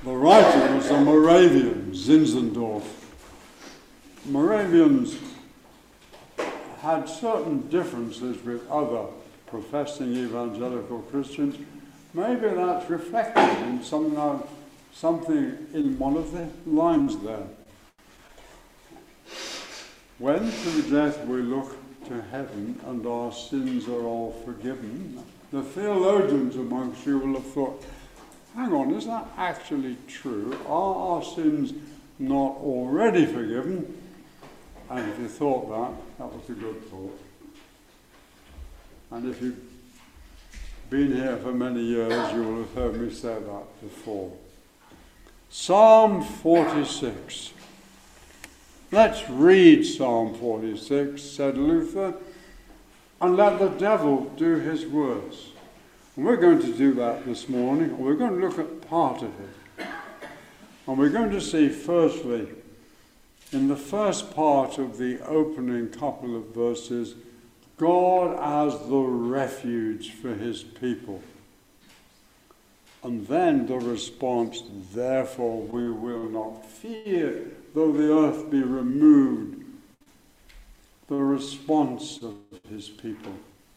The writer was a Moravian, Zinzendorf. Moravians had certain differences with other professing evangelical Christians. Maybe that's reflected in something in one of the lines there. When through death we look to heaven and our sins are all forgiven, the theologians amongst you will have thought, hang on, is that actually true? Are our sins not already forgiven? And if you thought that was a good thought. And if you've been here for many years, you will have heard me say that before. Psalm 46. Let's read Psalm 46, said Luther, and let the devil do his worst. And we're going to do that this morning. We're going to look at part of it. And we're going to see, firstly, in the first part of the opening couple of verses, God as the refuge for his people. And then the response, therefore we will not fear, though the earth be removed. The response of his people.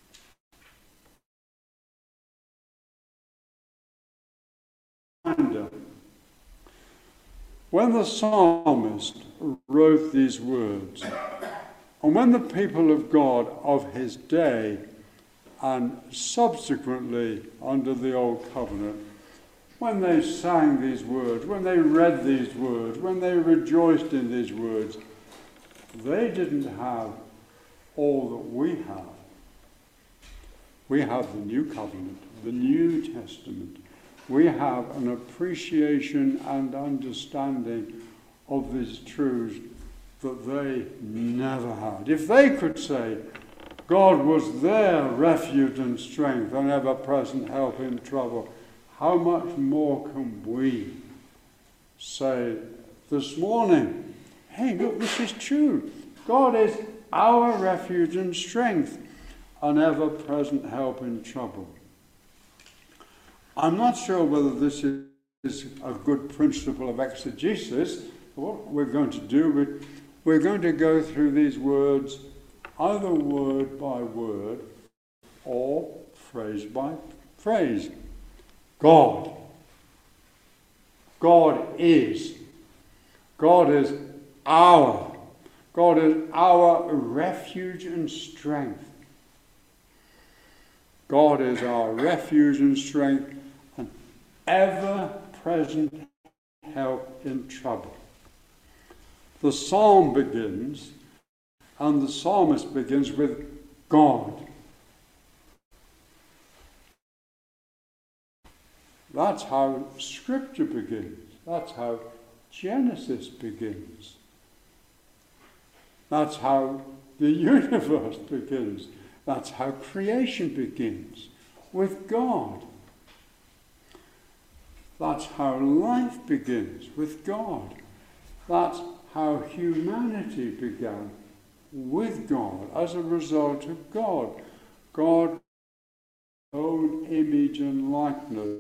When the psalmist wrote these words, and when the people of God of his day, and subsequently under the Old Covenant, when they sang these words, when they read these words, when they rejoiced in these words, they didn't have all that we have. We have the New Covenant, the New Testament. We have an appreciation and understanding of these truths that they never had. If they could say God was their refuge and strength, an ever-present help in trouble, how much more can we say this morning, hey, look, this is true. God is our refuge and strength, an ever-present help in trouble. I'm not sure whether this is a good principle of exegesis. What we're going to do, we're going to go through these words either word by word or phrase by phrase. God. God is. God is our. God is our refuge and strength. God is our refuge and strength, an ever-present help in trouble. The psalm begins, and the psalmist begins with God. That's how Scripture begins. That's how Genesis begins. That's how the universe begins. That's how creation begins, with God. That's how life begins, with God. That's how humanity began, with God, as a result of God. God's own image and likeness.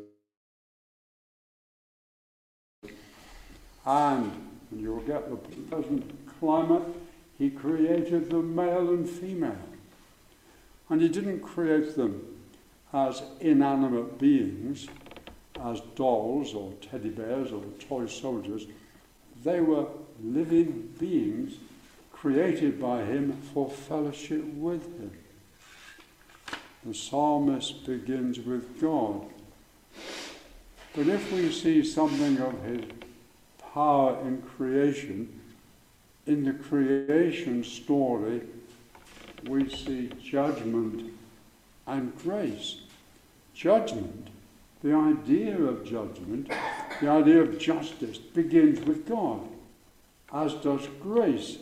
And you'll get the present climate, he created the male and female. And he didn't create them as inanimate beings, as dolls or teddy bears or toy soldiers. They were living beings created by him for fellowship with him. The psalmist begins with God. But if we see something of his power in creation, in the creation story, we see judgment and grace. Judgment, the idea of judgment, the idea of justice, begins with God, as does grace.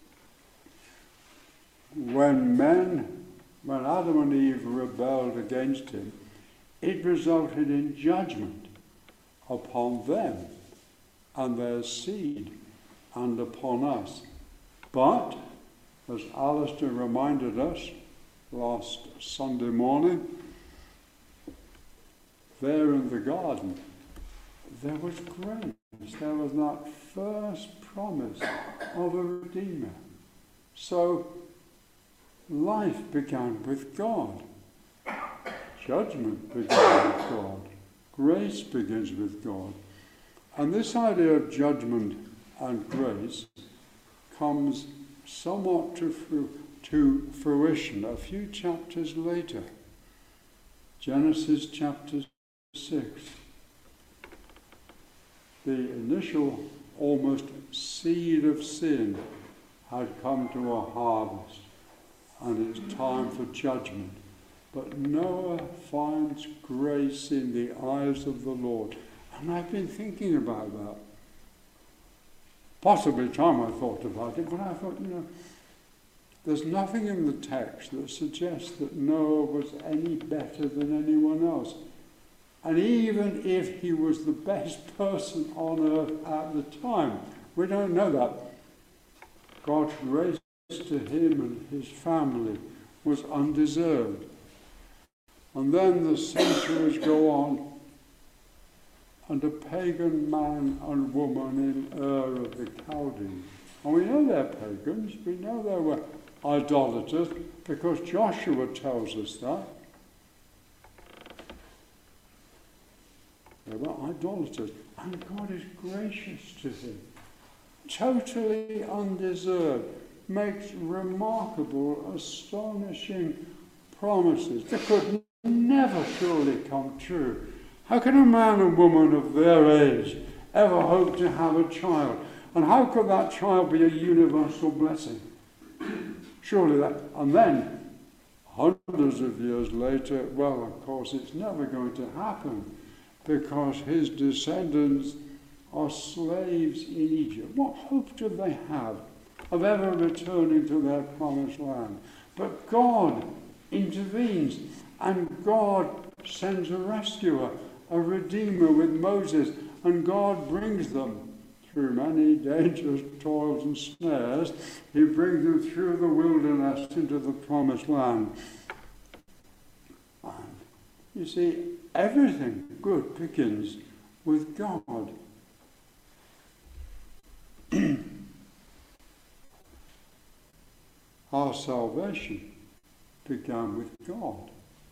When Adam and Eve rebelled against him, it resulted in judgment upon them and their seed and upon us. But, as Alistair reminded us last Sunday morning, there in the garden, there was grace. There was that first promise of a Redeemer. So life began with God. Judgment began with God. Grace begins with God. And this idea of judgment and grace comes somewhat to fruition a few chapters later. Genesis chapter 6. The initial almost seed of sin had come to a harvest, and it's time for judgment. But Noah finds grace in the eyes of the Lord. And I've been thinking about that. Possibly time I thought about it, but I thought, there's nothing in the text that suggests that Noah was any better than anyone else. And even if he was the best person on earth at the time, we don't know that. God's grace to him and his family was undeserved. And then the centuries go on, and a pagan man and woman in Ur of the Chaldees. And we know they're pagans, we know they were idolaters, because Joshua tells us that. They were idolaters, and God is gracious to him. Totally undeserved, makes remarkable, astonishing promises that could never surely come true. How can a man and woman of their age ever hope to have a child? And how could that child be a universal blessing? Surely that. And then, hundreds of years later, well, of course, it's never going to happen because his descendants are slaves in Egypt. What hope do they have of ever returning to their promised land? But God intervenes, and God sends a rescuer, a redeemer with Moses, and God brings them through many dangerous toils and snares. He brings them through the wilderness into the promised land. And you see, everything good begins with God. Our salvation began with God.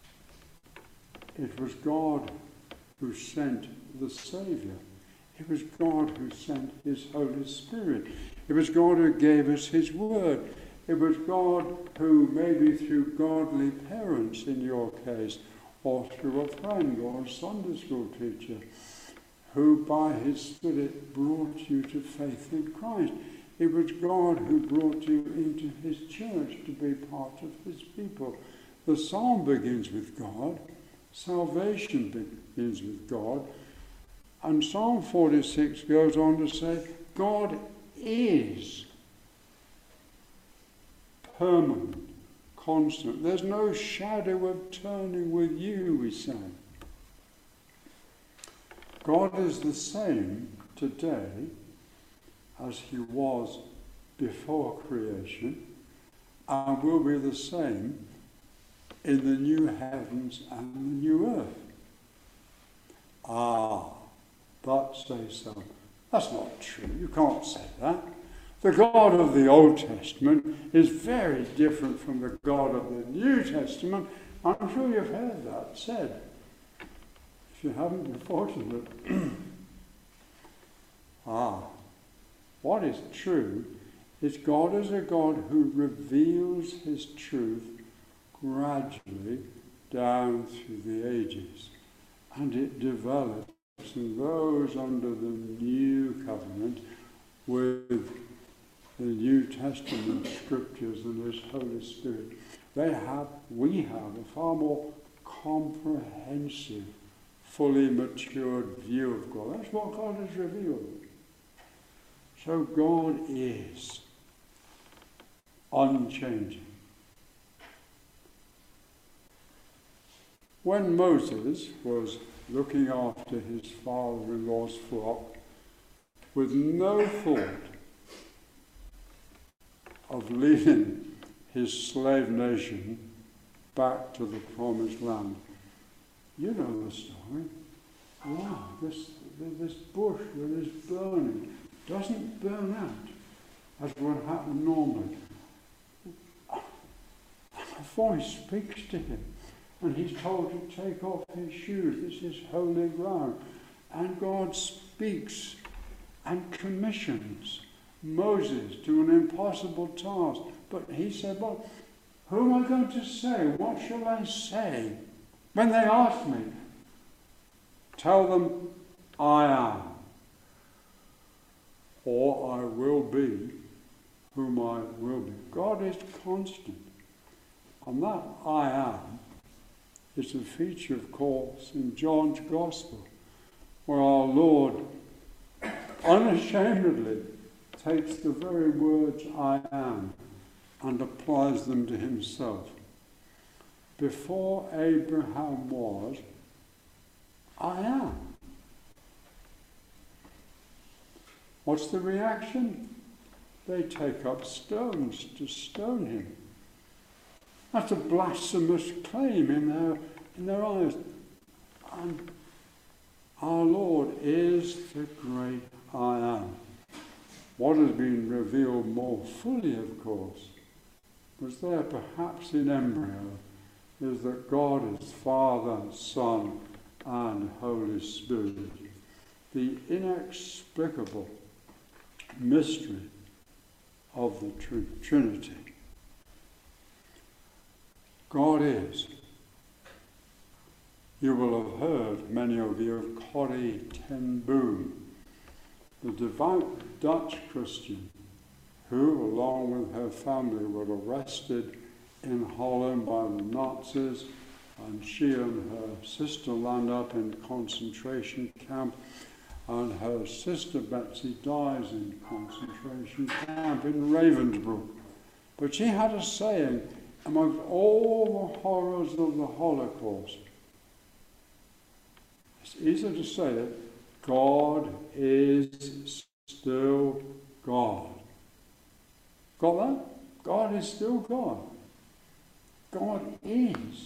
It was God who sent the Saviour. It was God who sent his Holy Spirit. It was God who gave us his word. It was God who, maybe through godly parents in your case, or through a friend or a Sunday school teacher, who by his Spirit brought you to faith in Christ. It was God who brought you into his church to be part of his people. The psalm begins with God. Salvation begins with God. And Psalm 46 goes on to say, God is permanent, constant. There's no shadow of turning with you, we say. God is the same today as he was before creation, and will be the same in the new heavens and the new earth. But say some. That's not true. You can't say that. The God of the Old Testament is very different from the God of the New Testament. I'm sure you've heard that said. If you haven't, you're fortunate. What is true is God is a God who reveals his truth gradually down through the ages. And it develops in those under the new covenant with the New Testament scriptures and his Holy Spirit. We have a far more comprehensive, fully matured view of God. That's what God has revealed. So God is unchanging. When Moses was looking after his father-in-law's flock with no thought of leading his slave nation back to the promised land. You know the story. Wow, this bush that is burning doesn't burn out as would happen normally. A voice speaks to him, and he's told to take off his shoes. This is holy ground. And God speaks and commissions Moses to an impossible task. But he said, well, who am I going to say? What shall I say? When they ask me, tell them, I am, or I will be whom I will be. God is constant. And that I am is a feature, of course, in John's Gospel, where our Lord unashamedly takes the very words I am and applies them to himself. Before Abraham was, I am. What's the reaction? They take up stones to stone him. That's a blasphemous claim in their eyes. And our Lord is the great I am. What has been revealed more fully, of course, was there perhaps in embryo, is that God is Father, Son, and Holy Spirit. The inexplicable mystery of the Trinity. God is. You will have heard, many of you, of Corrie ten Boom, the devout Dutch Christian who, along with her family, were arrested in Holland by the Nazis, and she and her sister land up in a concentration camp, and her sister Betsy dies in a concentration camp in Ravensbrück. But she had a saying, amongst all the horrors of the Holocaust, it's easy to say it, God is still God. Got that? God is still God. God is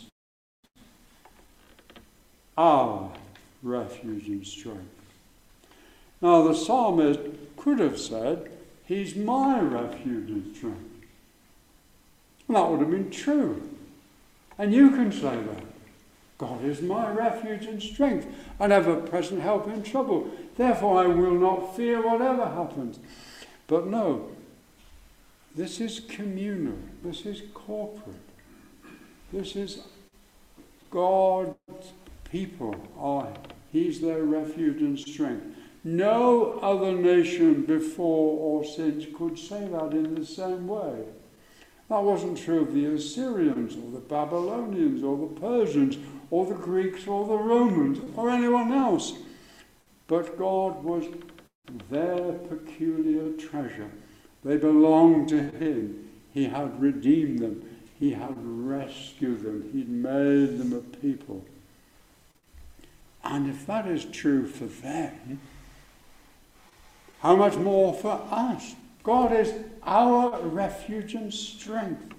our refuge and strength. Now the psalmist could have said, He's my refuge and strength. And that would have been true. And you can say that. God is my refuge and strength, and ever-present help in trouble. Therefore I will not fear whatever happens. But no, this is communal. This is corporate. This is God's people. He's their refuge and strength. No other nation before or since could say that in the same way. That wasn't true of the Assyrians or the Babylonians or the Persians or the Greeks or the Romans or anyone else. But God was their peculiar treasure. They belonged to Him. He had redeemed them. He had rescued them. He'd made them a people. And if that is true for them, how much more for us? God is our refuge and strength.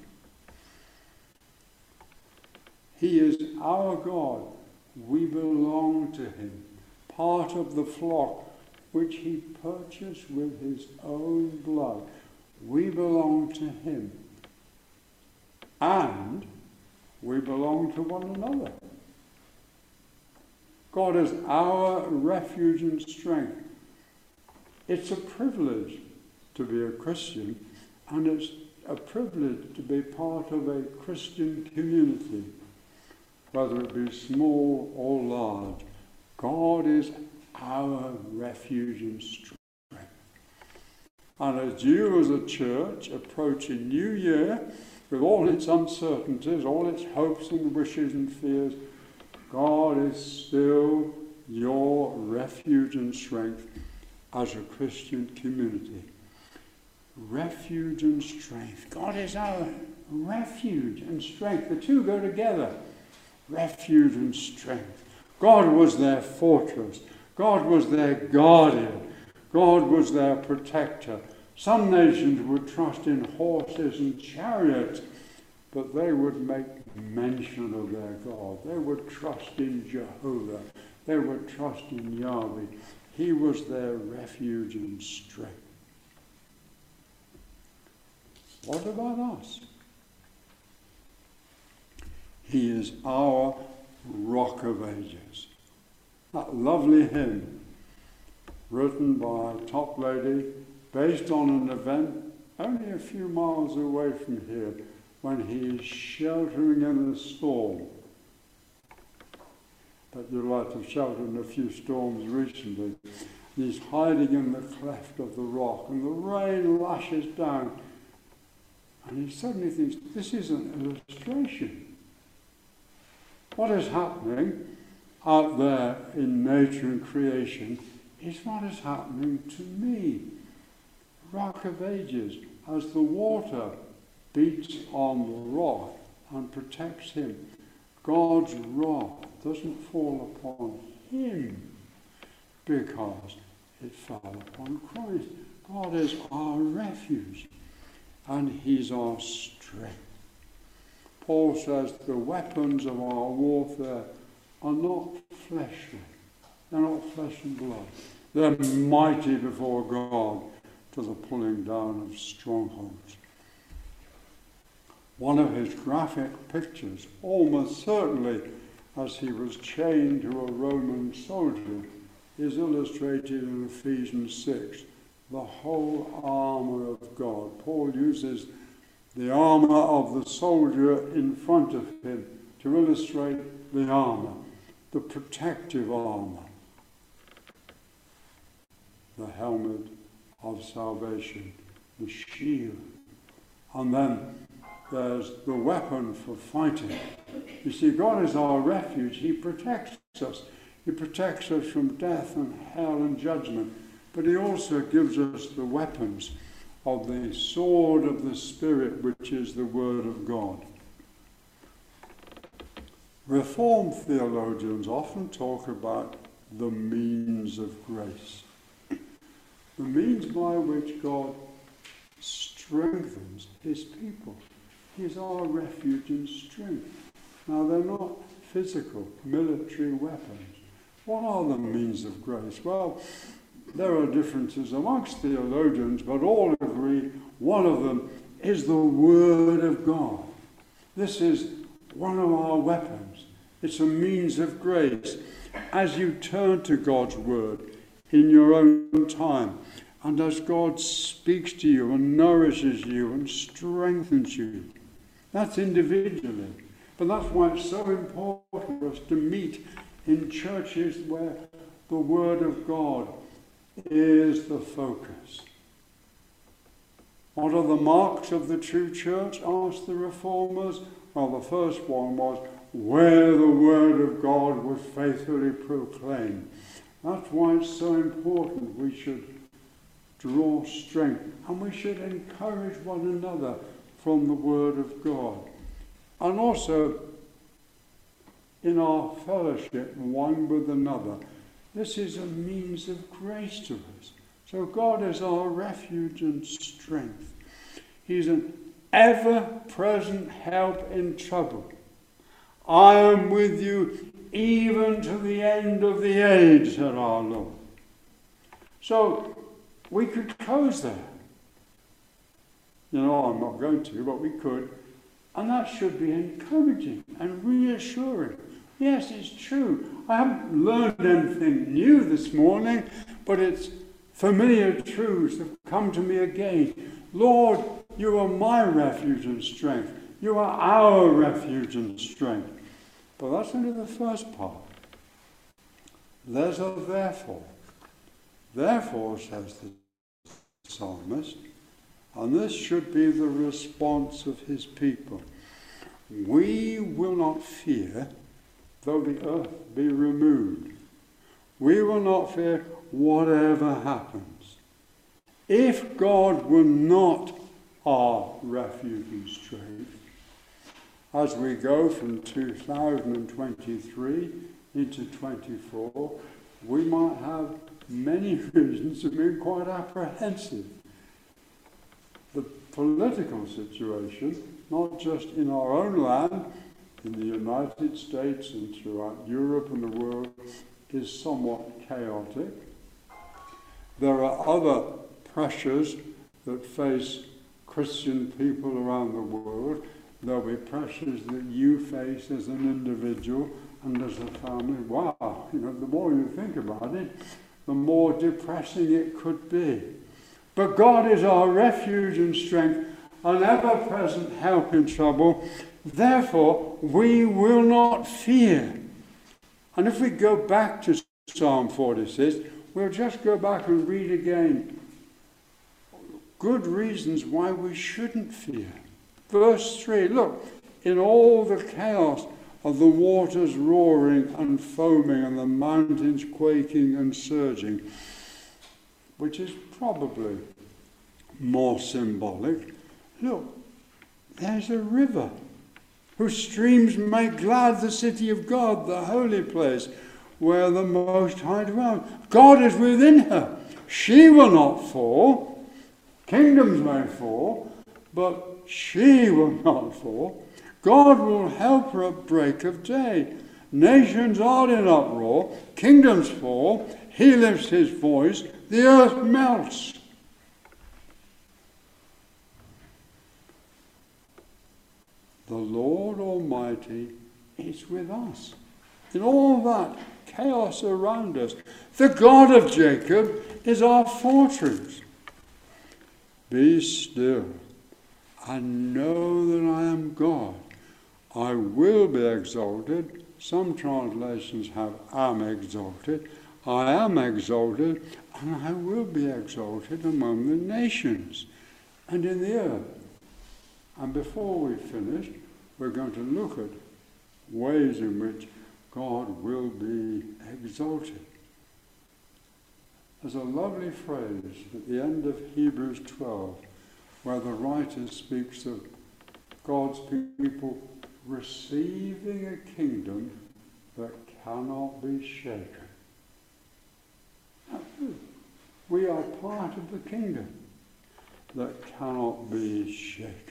He is our God. We belong to Him, part of the flock which He purchased with His own blood. We belong to Him. And we belong to one another. God is our refuge and strength. It's a privilege to be a Christian, and it's a privilege to be part of a Christian community, whether it be small or large. God is our refuge and strength. And as you as a church approach a new year with all its uncertainties, all its hopes and wishes and fears, God is still your refuge and strength as a Christian community. Refuge and strength. God is our refuge and strength. The two go together. Refuge and strength. God was their fortress. God was their guardian. God was their protector. Some nations would trust in horses and chariots, but they would make mention of their God. They would trust in Jehovah. They were trusting Yahweh. He was their refuge and strength. What about us? He is our Rock of Ages. That lovely hymn, written by a top lady, based on an event only a few miles away from here, when he is sheltering in a storm. But you'd like to have sheltered in a few storms recently. And he's hiding in the cleft of the rock, and the rain lashes down. And he suddenly thinks, this is an illustration. What is happening out there in nature and creation is what is happening to me. Rock of Ages, as the water beats on the rock and protects him, God's wrath doesn't fall upon him because it fell upon Christ. God is our refuge and he's our strength. Paul says the weapons of our warfare are not fleshly. They're not flesh and blood. They're mighty before God to the pulling down of strongholds. One of his graphic pictures, almost certainly as he was chained to a Roman soldier, is illustrated in Ephesians 6, the whole armour of God. Paul uses the armour of the soldier in front of him to illustrate the armour, the protective armour, the helmet of salvation, the shield. And then there's the weapon for fighting. You see, God is our refuge. He protects us. He protects us from death and hell and judgment. But he also gives us the weapons of the sword of the Spirit, which is the Word of God. Reformed theologians often talk about the means of grace. The means by which God strengthens his people. He's our refuge and strength. Now, they're not physical, military weapons. What are the means of grace? Well, there are differences amongst theologians, but all agree one of them is the Word of God. This is one of our weapons. It's a means of grace. As you turn to God's Word in your own time, and as God speaks to you and nourishes you and strengthens you, that's individually. But that's why it's so important for us to meet in churches where the Word of God is the focus. What are the marks of the true church? Asked the Reformers. Well, the first one was where the Word of God was faithfully proclaimed. That's why it's so important we should draw strength and we should encourage one another from the Word of God. And also in our fellowship one with another. This is a means of grace to us. So God is our refuge and strength. He's an ever-present help in trouble. I am with you even to the end of the age, said our Lord. So we could close there. You know, I'm not going to, but we could. And that should be encouraging and reassuring. Yes, it's true. I haven't learned anything new this morning, but it's familiar truths that come to me again. Lord, you are my refuge and strength. You are our refuge and strength. But that's only the first part. There's a therefore. Therefore, says the psalmist, and this should be the response of his people. We will not fear, though the earth be removed. We will not fear whatever happens. If God were not our refuge and strength, as we go from 2023 into 24, we might have many reasons to be quite apprehensive. The political situation, not just in our own land, in the United States and throughout Europe and the world, is somewhat chaotic. There are other pressures that face Christian people around the world. There'll be pressures that you face as an individual and as a family. Wow, the more you think about it, the more depressing it could be. But God is our refuge and strength, an ever-present help in trouble. Therefore, we will not fear. And if we go back to Psalm 46, we'll just go back and read again good reasons why we shouldn't fear. Verse 3, look, in all the chaos of the waters roaring and foaming and the mountains quaking and surging, which is probably more symbolic, look, there's a river whose streams make glad the city of God, the holy place, where the Most High dwells. God is within her. She will not fall. Kingdoms may fall, but she will not fall. God will help her at break of day. Nations are in uproar. Kingdoms fall. He lifts his voice. The earth melts. The Lord Almighty is with us. In all that chaos around us, the God of Jacob is our fortress. Be still and know that I am God. I will be exalted. Some translations have am exalted. I am exalted, and I will be exalted among the nations and in the earth. And before we finish, we're going to look at ways in which God will be exalted. There's a lovely phrase at the end of Hebrews 12 where the writer speaks of God's people receiving a kingdom that cannot be shaken. We are part of the kingdom that cannot be shaken.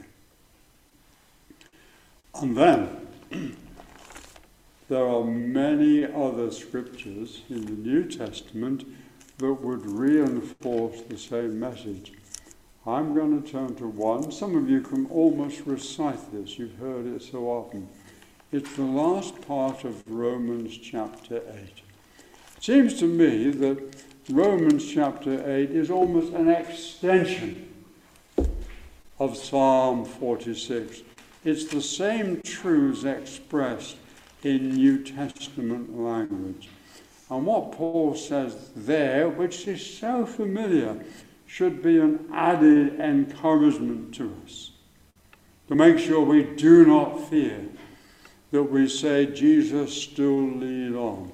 And then, there are many other scriptures in the New Testament that would reinforce the same message. I'm going to turn to one. Some of you can almost recite this. You've heard it so often. It's the last part of Romans chapter 8. It seems to me that Romans chapter 8 is almost an extension of Psalm 46. It's the same truths expressed in New Testament language. And what Paul says there, which is so familiar, should be an added encouragement to us. To make sure we do not fear, that we say, Jesus, still lead on.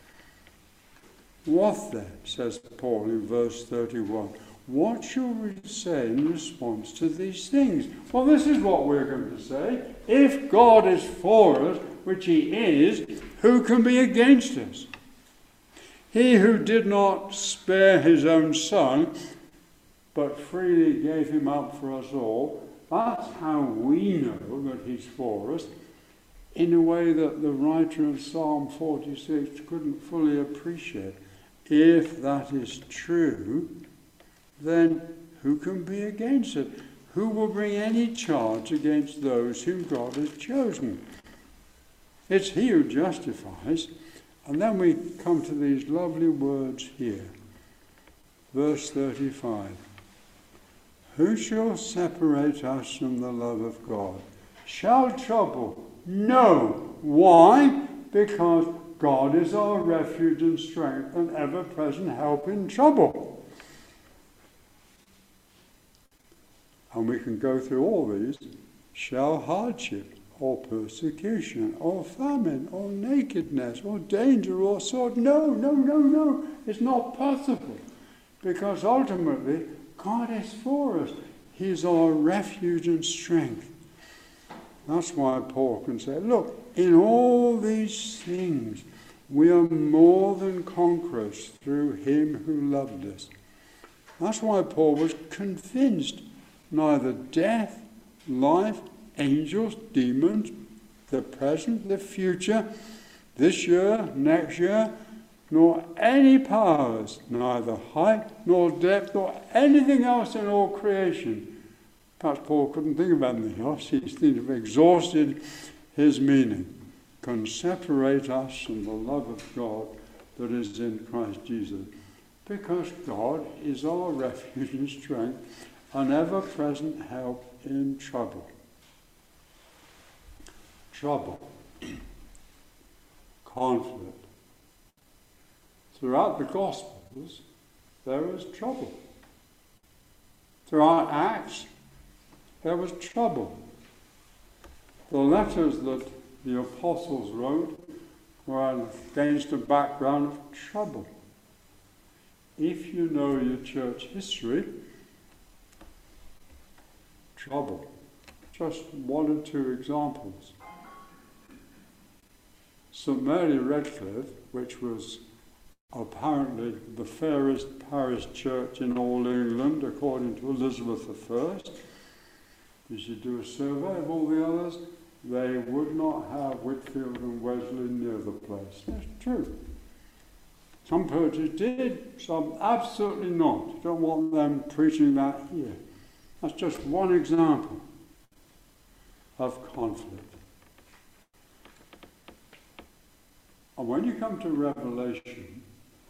What then, says Paul in verse 31, what shall we say in response to these things? Well, this is what we're going to say. If God is for us, which he is, who can be against us? He who did not spare his own son, but freely gave him up for us all, that's how we know that he's for us, in a way that the writer of Psalm 46 couldn't fully appreciate. If that is true, then who can be against it? Who will bring any charge against those whom God has chosen? It's he who justifies. And then we come to these lovely words here. Verse 35. Who shall separate us from the love of God? Shall trouble? No. Why? Because God is our refuge and strength and ever-present help in trouble. And we can go through all these. Shall hardship, or persecution, or famine, or nakedness, or danger, or sword? No. It's not possible. Because ultimately, God is for us. He's our refuge and strength. That's why Paul can say, look, in all these things, we are more than conquerors through him who loved us. That's why Paul was convinced neither death, life, angels, demons, the present, the future, this year, next year, nor any powers, neither height nor depth nor anything else in all creation. Perhaps Paul couldn't think of anything else. He seemed to have exhausted his meaning. Can separate us from the love of God that is in Christ Jesus. Because God is our refuge and strength, an ever-present help in trouble. Trouble. Conflict. Throughout the Gospels, there is trouble. Throughout Acts, there was trouble. The letters that the apostles wrote were against a background of trouble. If you know your church history, trouble. Just one or two examples. St. Mary Redcliffe, which was apparently the fairest parish church in all England, according to Elizabeth I, you should do a survey of all the others, they would not have Whitfield and Wesley near the place. That's true. Some churches did, some absolutely not. You don't want them preaching that here. That's just one example of conflict. And when you come to Revelation,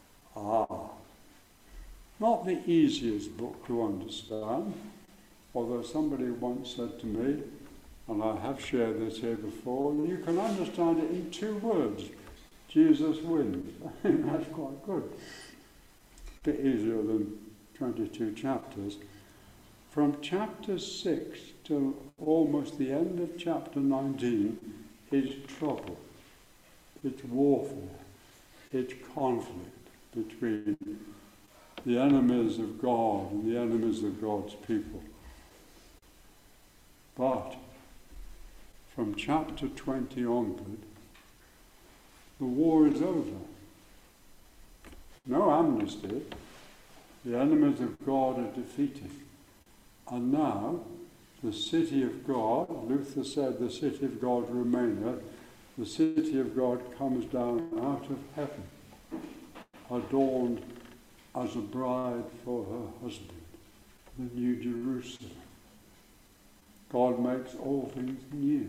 not the easiest book to understand, although somebody once said to me, and I have shared this here before, you can understand it in 2 words. Jesus wins. I think that's quite good. A bit easier than 22 chapters. From chapter 6 till almost the end of chapter 19 is trouble. It's warfare. It's conflict between the enemies of God and the enemies of God's people. But from chapter 20 onward, the war is over. No amnesty. The enemies of God are defeated. And now, the city of God, Luther said the city of God remaineth, the city of God comes down out of heaven, adorned as a bride for her husband, the New Jerusalem. God makes all things new.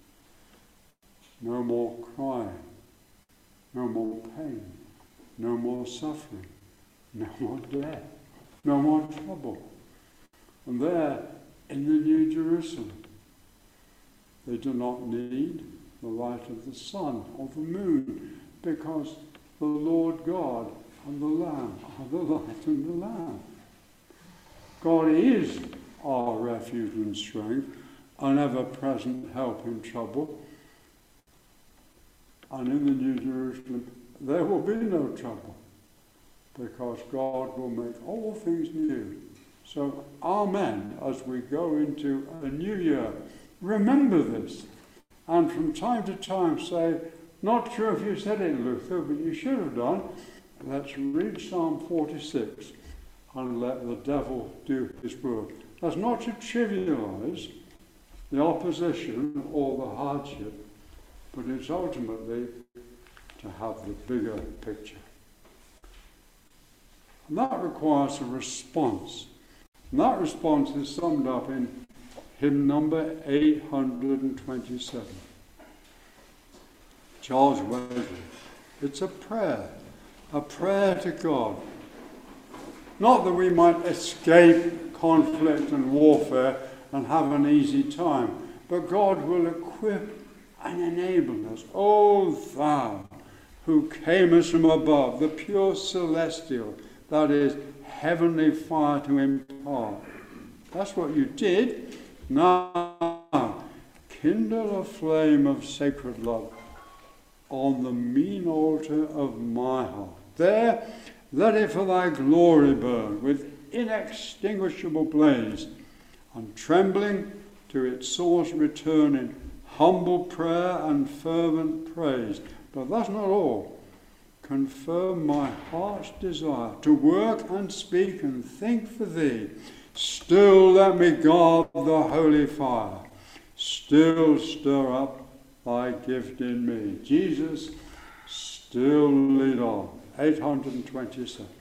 No more crying, no more pain, no more suffering, no more death, no more trouble. And there, in the New Jerusalem, they do not need the light of the sun or the moon, because the Lord God and the Lamb are the light and the Lamb. God is our refuge and strength, an ever-present help in trouble. And in the New Jerusalem, there will be no trouble, because God will make all things new. So, amen, as we go into a new year, remember this. And from time to time say, not sure if you said it, Luther, but you should have done. Let's read Psalm 46 and let the devil do his work. That's not to trivialize the opposition or the hardship, but it's ultimately to have the bigger picture. And that requires a response. And that response is summed up in hymn number 827. Charles Wesley. It's a prayer to God. Not that we might escape conflict and warfare and have an easy time, but God will equip and enable us. O thou who camest from above, the pure celestial, that is, heavenly fire to impart. That's what you did. Now, kindle a flame of sacred love on the mean altar of my heart. There, let it for thy glory burn with inextinguishable blaze, and trembling to its source return in humble prayer and fervent praise. But that's not all. Confirm my heart's desire to work and speak and think for thee. Still let me guard the holy fire. Still stir up thy gift in me. Jesus, still lead on. 827.